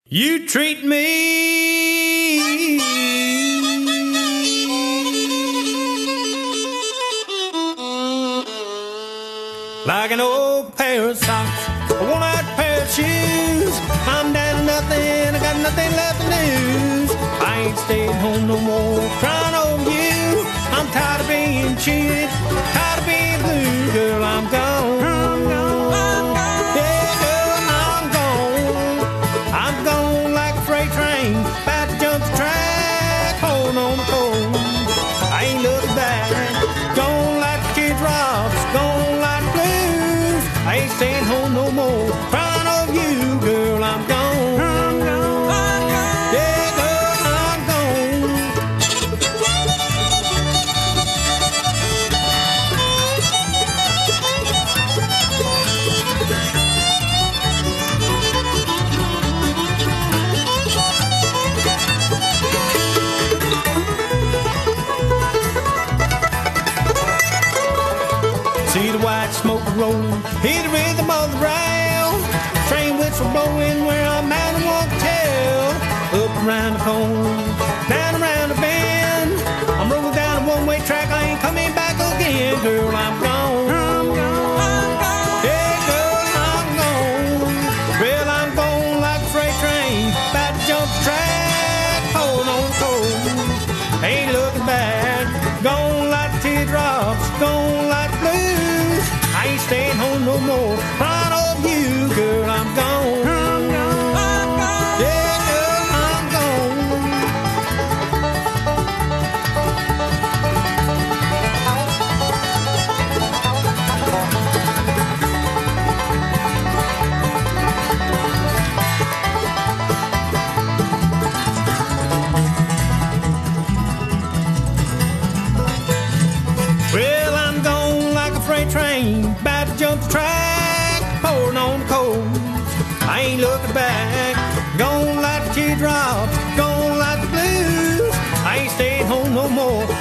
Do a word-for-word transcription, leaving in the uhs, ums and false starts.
You treat me like an old pair of socks, a worn-out pair of shoes. I'm down to nothing, I got nothing left to lose. I ain't staying home no more, crying over you. I'm tired of being cheated, tired of being blue. Girl, I'm gone. I'm gone. Yeah, girl, I'm gone. I'm gone like a freight train, about to jump the track, holding on the cold. I ain't looking back, gone like the Kid Rocks, gone like the blues. I ain't staying home no more, crying over you. Girl, I'm gone. I'm gone. I'm gone. Yeah, girl, I'm gone. See the white smoke rolling, hear the rhythm of the rail. Train whistle blowing where I'm at and won't tell. Up around the corner, down around the bend. I'm rolling down a one-way track, I ain't coming back again. Girl, I'm gone. I'm gone. I'm gone. Yeah, girl, I'm gone. Well, I'm gone like a freight train, about to jump the track, hold on cold. Ain't looking back, gone like the teardrops, gone like the blues. I ain't staying home no more, crying over you. Girl, I'm gone. I'm gone. I'm gone. Yeah, girl, I'm gone. Well, I'm gone like a freight train, about to jump the track, pouring on the coals. I ain't looking back, gone like the teardrops, gone like the blues. I ain't staying home no more,